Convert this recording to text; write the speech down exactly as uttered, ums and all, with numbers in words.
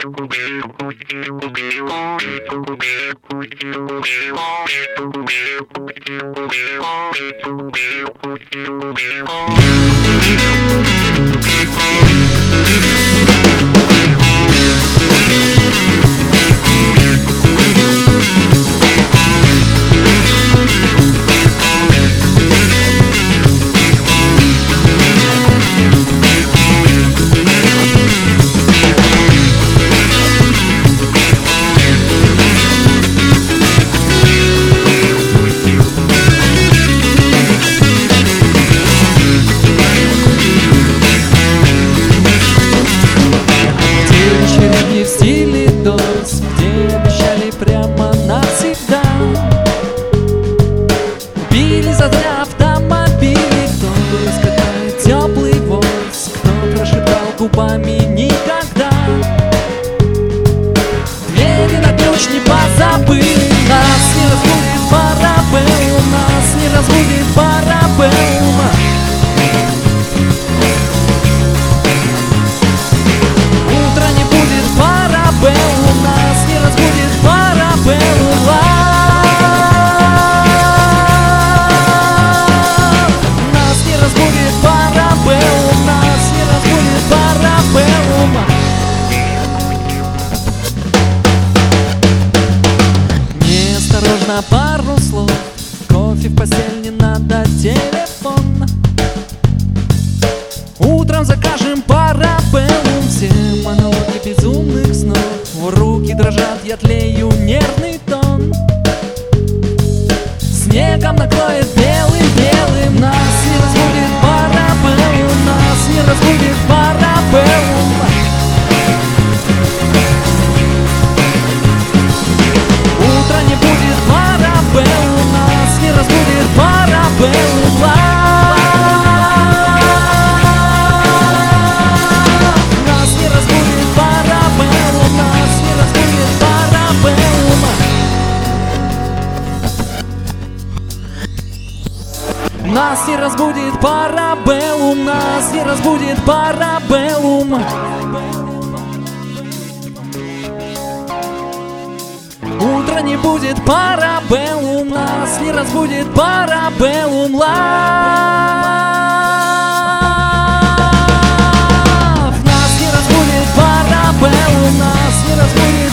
Где обещали прямо навсегда, били за дня автомобили. Кто раскатает теплый воск, кто прошептал губами никогда. Двери на ключ не позабыли, нас не разбудит парабеллум, нас не разбудит парабеллум. Утро не будет парабеллум, нас не разбудит парабеллум. Нас не разбудит парабеллум, нас не разбудит парабеллум. Неосторожно, пару слов, кофе в постель, не надо телефон. Утром закажем парабеллум, все монологи безумных снов. Руки дрожат, я тлею нервный тон. Снегом накроет белым-белым, нас не разбудит парабеллум, нас не разбудит парабеллум. Утро не будет парабеллум, нас не разбудит парабеллум. Нас не разбудит парабеллум, нас не разбудит парабеллум. Утро не будет парабеллум, нас не разбудит парабеллум. Love. Нас не разбудит парабеллум, нас не разбудит